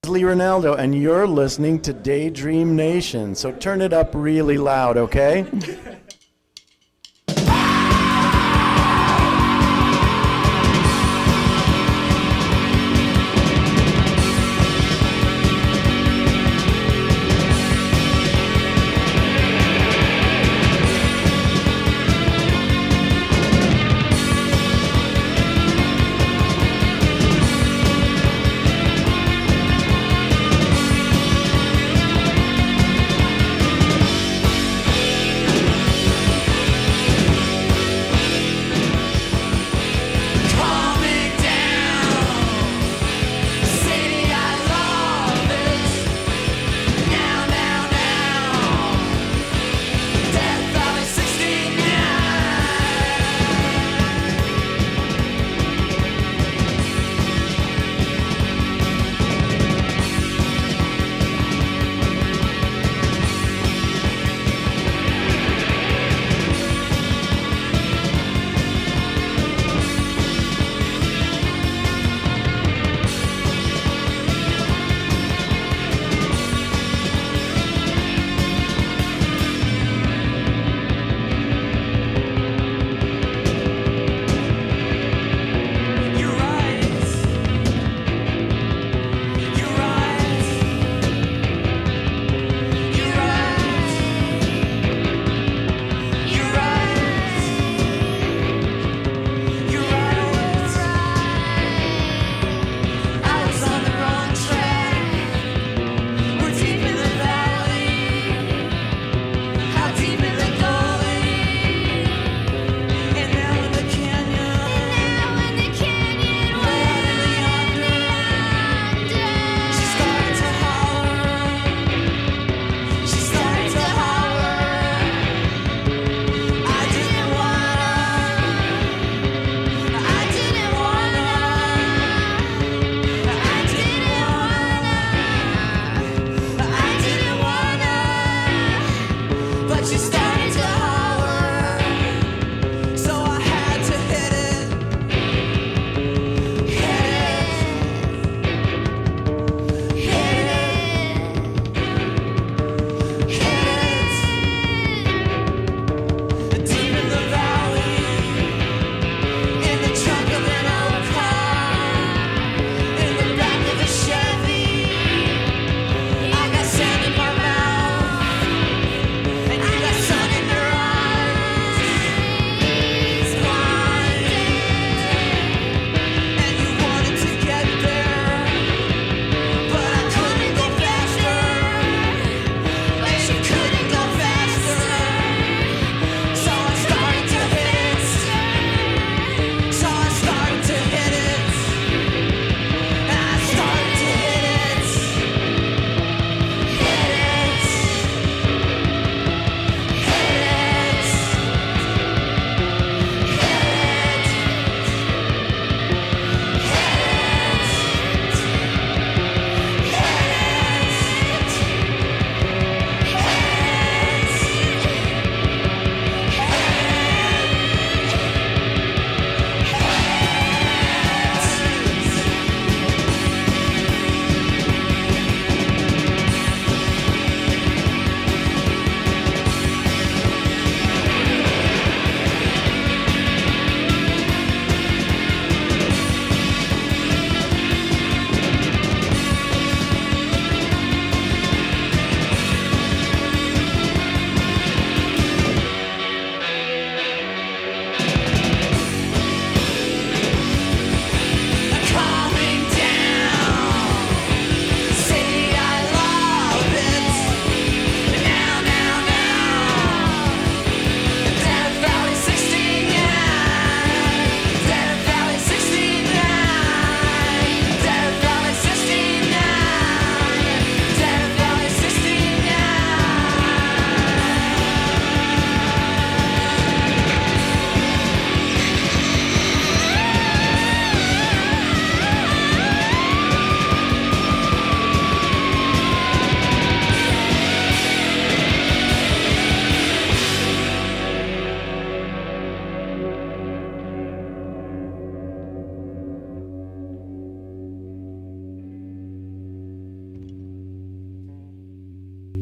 Lee Ronaldo, and you're listening to Daydream Nation. So turn it up really loud, okay?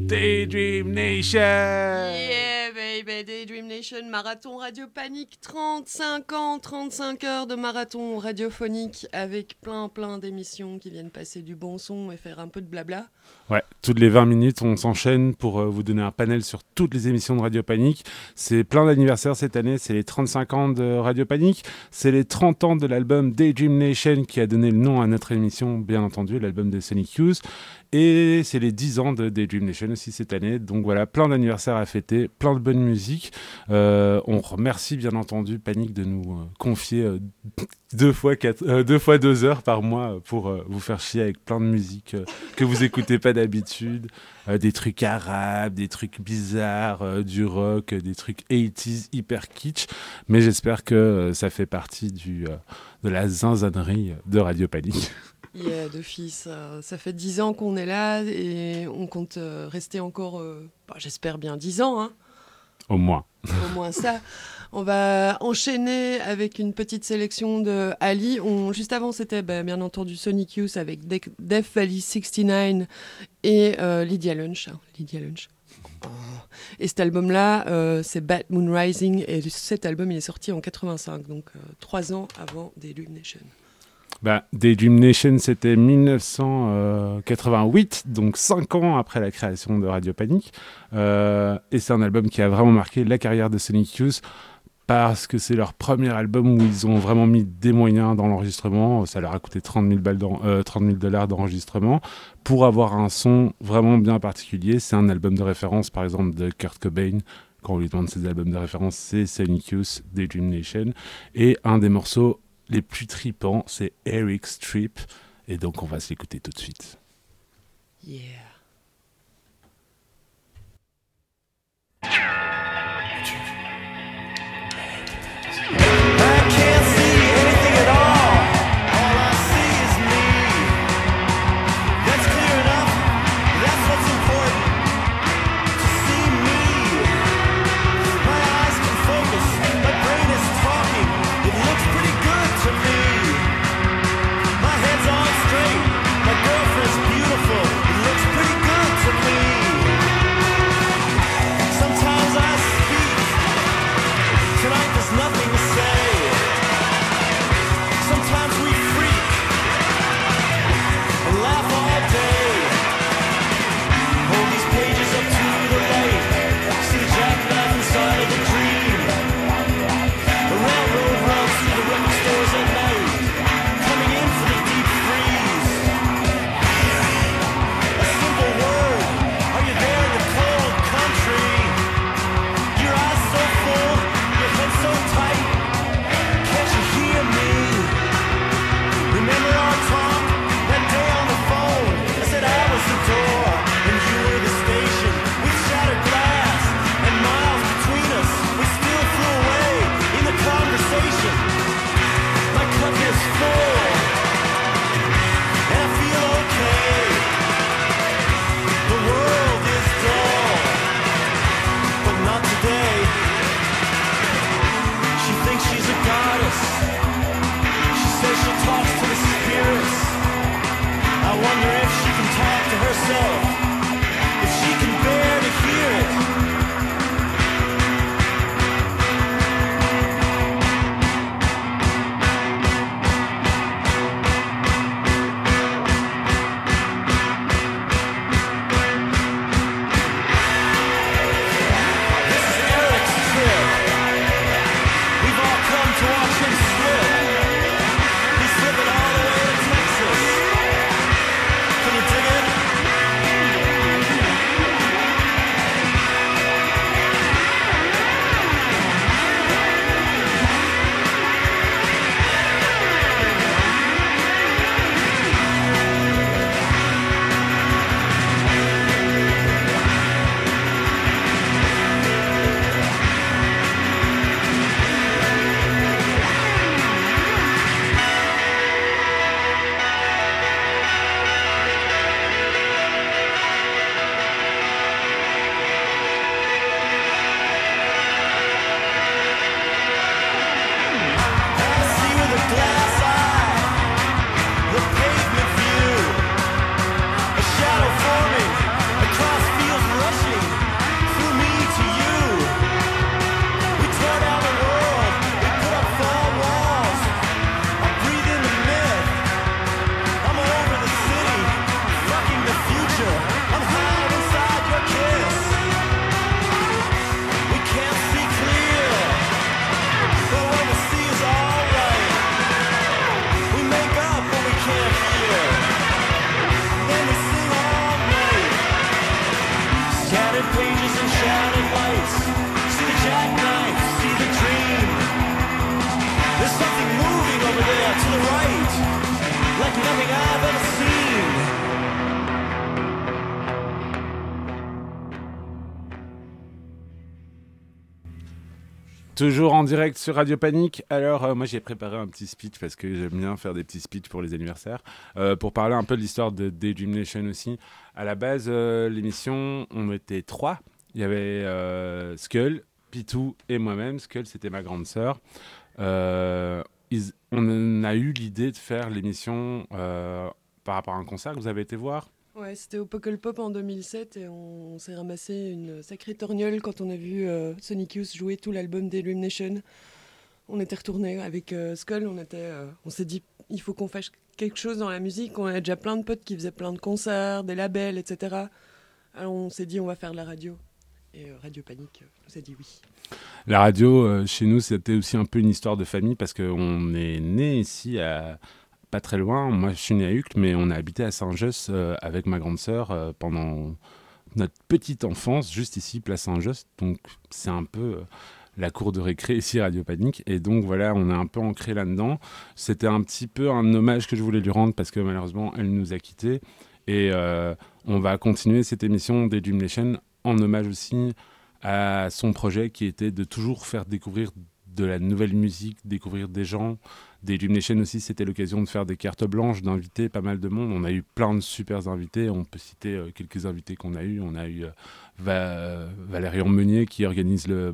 Daydream Nation. Yeah, baby, Daydream Nation, marathon Radio Panique, 35 ans, 35 heures de marathon radiophonique avec plein d'émissions qui viennent passer du bon son et faire un peu de blabla. Ouais, toutes les 20 minutes, on s'enchaîne pour vous donner un panel sur toutes les émissions de Radio Panique. C'est plein d'anniversaires cette année, c'est les 35 ans de Radio Panique, c'est les 30 ans de l'album Daydream Nation qui a donné le nom à notre émission, bien entendu, l'album de Sonic Youth. Et c'est les 10 ans de Daydream Nation aussi cette année. Donc voilà, plein d'anniversaires à fêter, plein de bonne musique. On remercie bien entendu Panique de nous confier 2 fois 2 heures par mois pour vous faire chier avec plein de musique que vous écoutez pas d'habitude. Des trucs arabes, des trucs bizarres, du rock, des trucs 80s hyper kitsch. Mais j'espère que ça fait partie de la zinzanerie de Radio Panique. Yeah, d'office. Ça fait 10 ans qu'on est là et on compte rester encore, j'espère bien 10 ans. Hein. Au moins. Au moins ça. On va enchaîner avec une petite sélection de Ali. Juste avant, c'était bien entendu Sonic Youth avec Death Valley 69 et Lydia Lunch. Lydia Lunch. Oh. Et cet album-là, c'est Bad Moon Rising. Et cet album, il est sorti en 85, donc 3 ans avant Daydream Nation. Daydream Nation, c'était 1988, donc 5 ans après la création de Radio Panique. Et c'est un album qui a vraiment marqué la carrière de Sonic Youth parce que c'est leur premier album où ils ont vraiment mis des moyens dans l'enregistrement. Ça leur a coûté $30,000 d'enregistrement pour avoir un son vraiment bien particulier. C'est un album de référence, par exemple, de Kurt Cobain. Quand on lui demande ses albums de référence, c'est Sonic Youth, Daydream Nation. Et un des morceaux les plus tripants, c'est Eric Strip. Et donc, on va se l'écouter tout de suite. Yeah. Beautiful. It looks pretty like nothing I've ever seen. Toujours en direct sur Radio Panique. Alors, moi, j'ai préparé un petit speech parce que j'aime bien faire des petits speeches pour les anniversaires. Pour parler un peu de l'histoire de Daydream Nation aussi. À la base, l'émission, on était 3. Il y avait Skull, Pitou et moi-même. Skull, c'était ma grande sœur. On a eu l'idée de faire l'émission par rapport à un concert que vous avez été voir. Ouais, c'était au Pokel Pop en 2007 et on s'est ramassé une sacrée torgnole quand on a vu Sonic Youth jouer tout l'album Daydream Nation. On était retournés avec Skull, on s'est dit il faut qu'on fasse quelque chose dans la musique. On a déjà plein de potes qui faisaient plein de concerts, des labels, etc. Alors on s'est dit on va faire de la radio. Et Radio Panique nous a dit oui. La radio, chez nous, c'était aussi un peu une histoire de famille parce qu'on est né ici pas très loin. Moi, je suis né à Uccle, mais on a habité à Saint-Just avec ma grande sœur pendant notre petite enfance, juste ici, place Saint-Just. Donc, c'est un peu la cour de récré ici, Radio Panique. Et donc, voilà, on est un peu ancré là-dedans. C'était un petit peu un hommage que je voulais lui rendre parce que malheureusement, elle nous a quittés. Et on va continuer cette émission Daydream Nation en hommage aussi à son projet qui était de toujours faire découvrir de la nouvelle musique, découvrir des gens. Daydream Nation aussi, c'était l'occasion de faire des cartes blanches, d'inviter pas mal de monde. On a eu plein de super invités. On peut citer quelques invités qu'on a eu. On a eu Valérian Meunier qui organise le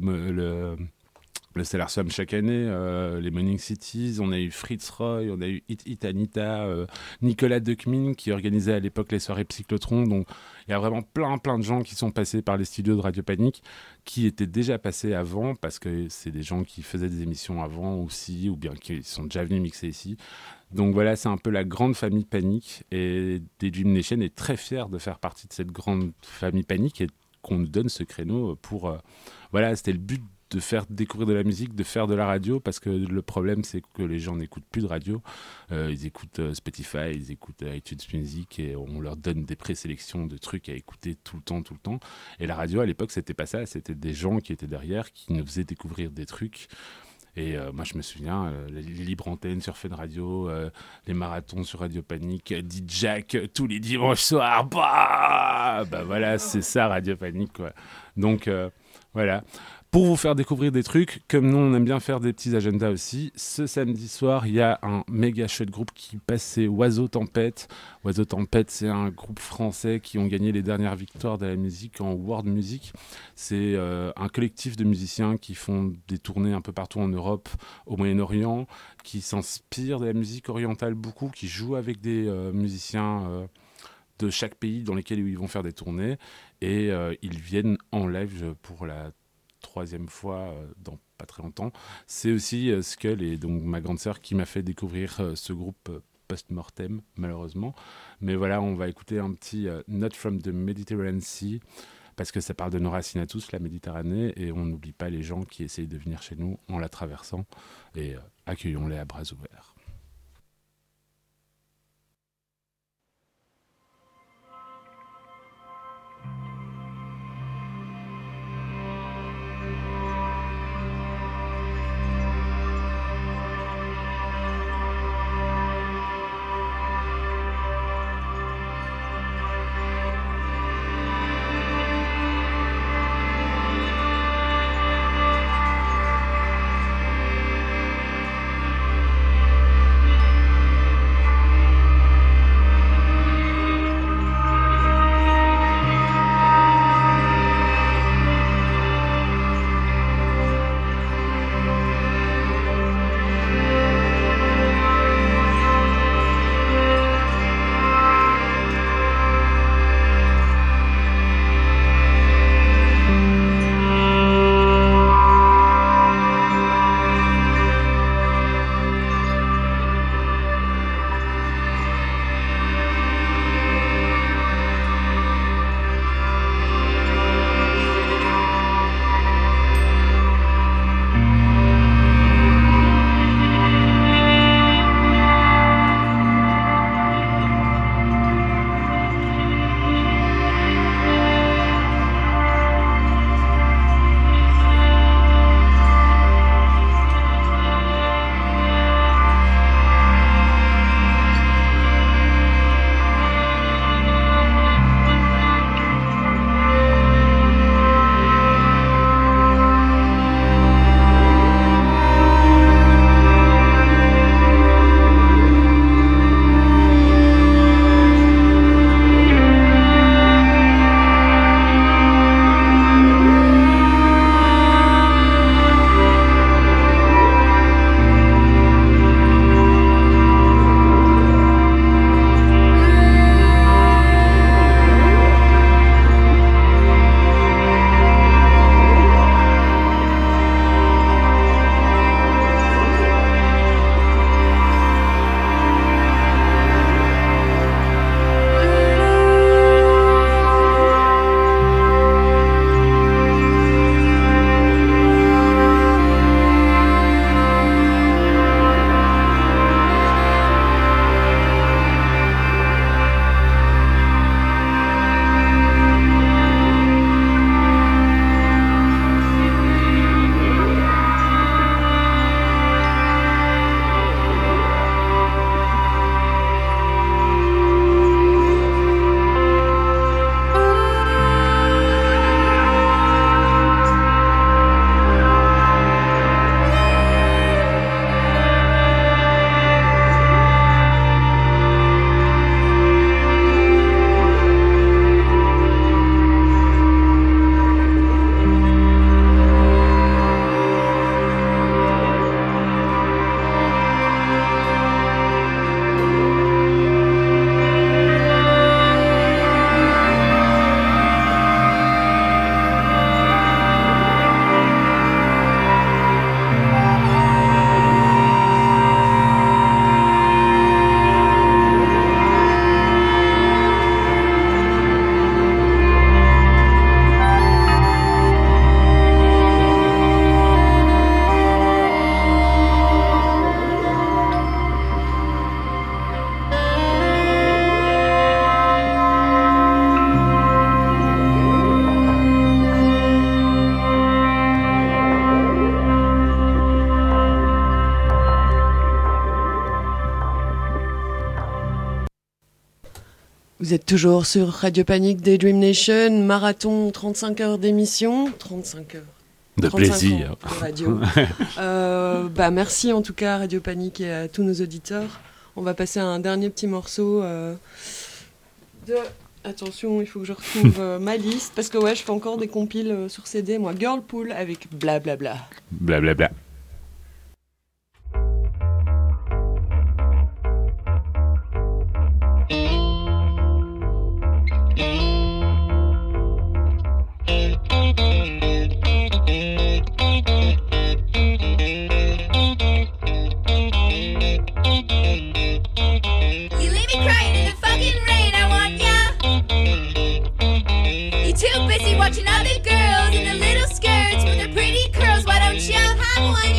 Stellar Sum chaque année, les Morning Cities, on a eu Fritz Roy, on a eu Hit Anita, Nicolas Duckmin qui organisait à l'époque les soirées Psychlotron. Donc il y a vraiment plein de gens qui sont passés par les studios de Radio Panique, qui étaient déjà passés avant, parce que c'est des gens qui faisaient des émissions avant aussi, ou bien qui sont déjà venus mixer ici. Donc voilà, c'est un peu la grande famille Panique, et Daydream Nation est très fier de faire partie de cette grande famille Panique et qu'on nous donne ce créneau pour... voilà, c'était le but de faire découvrir de la musique, de faire de la radio, parce que le problème, c'est que les gens n'écoutent plus de radio. Ils écoutent Spotify, ils écoutent iTunes Music, et on leur donne des présélections de trucs à écouter tout le temps. Et la radio, à l'époque, c'était pas ça. C'était des gens qui étaient derrière, qui nous faisaient découvrir des trucs. Et moi, je me souviens, les libres antennes sur Fun Radio, les marathons sur Radio Panique, DJ tous les dimanches soirs. Bah voilà, c'est ça, Radio Panique, quoi. Donc, voilà. Pour vous faire découvrir des trucs, comme nous on aime bien faire des petits agendas aussi, ce samedi soir il y a un méga chouette groupe qui passe, c'est Oiseau Tempête. Oiseau Tempête, c'est un groupe français qui ont gagné les dernières victoires de la musique en world music. C'est un collectif de musiciens qui font des tournées un peu partout en Europe, au Moyen-Orient, qui s'inspirent de la musique orientale beaucoup, qui jouent avec des musiciens de chaque pays dans lesquels ils vont faire des tournées, et ils viennent en live pour la 3e fois dans pas très longtemps. C'est aussi Skull et donc ma grande sœur qui m'a fait découvrir ce groupe post-mortem, malheureusement. Mais voilà, on va écouter un petit Not from the Mediterranean Sea, parce que ça parle de nos racines à tous, la Méditerranée, et on n'oublie pas les gens qui essayent de venir chez nous en la traversant, et accueillons-les à bras ouverts. Vous êtes toujours sur Radio Panique, Daydream Nation, marathon, 35 heures d'émission. 35 heures. De 35 plaisir. ans de radio. Merci en tout cas à Radio Panique et à tous nos auditeurs. On va passer à un dernier petit morceau de... Attention, il faut que je retrouve ma liste, parce que je fais encore des compiles sur CD, moi. Girlpool avec Blablabla. Blablabla. Too busy watching other girls in the little skirts with their pretty curls. Why don't you have one